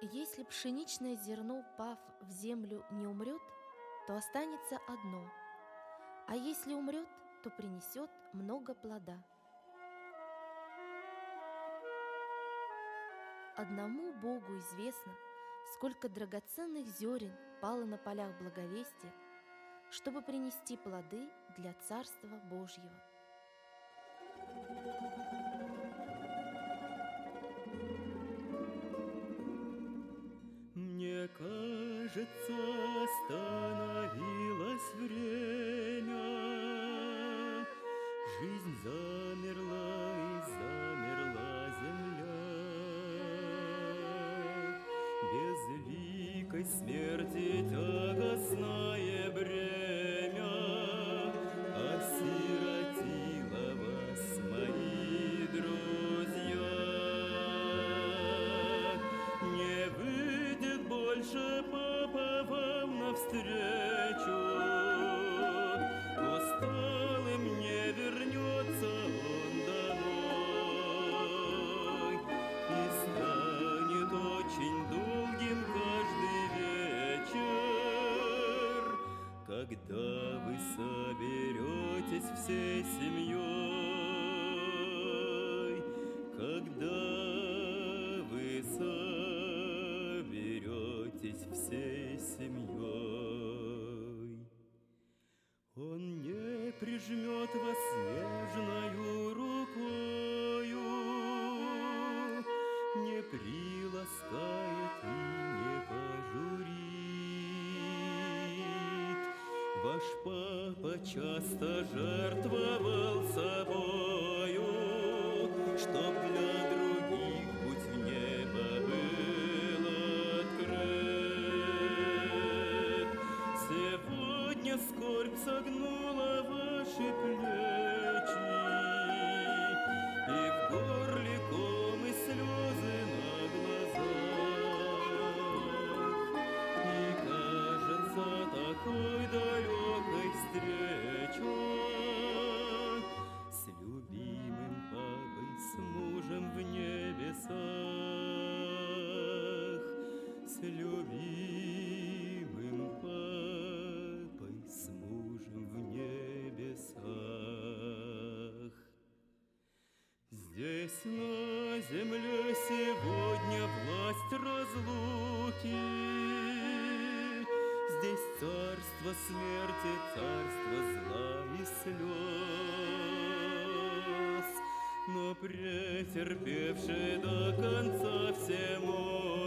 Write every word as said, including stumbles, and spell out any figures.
Если пшеничное зерно, пав в землю, не умрет, то останется одно, а если умрет, то принесет много плода. Одному Богу известно, сколько драгоценных зерен пало на полях благовестия, чтобы принести плоды для Царства Божьего. Мне кажется, остановилось время, жизнь замерла и замерла земля. Безликой смерти тягостное бремя осиротило вас, мои друзья. Не выйдет больше папа вам навстречу, усталым не вернется он домой, и станет очень долгим каждый вечер, когда вы соберетесь всей семьей, когда вы соберетесь всей семьей. Он не прижмет вас нежною рукою, не приласкает и не пожурит. Ваш папа часто жертвовал собою, чтоб для других путь в небо был открыт. Сегодня скорбь согнула ваши плечи, и в горле ком и слезы на глазах, и кажется такой далекой встречой с любимым папой, с мужем в небесах, с любимым папой, с мужем в небесах. Здесь на земле сегодня власть разлуки, здесь царство смерти, царство зла и слез. Но претерпевший до конца всему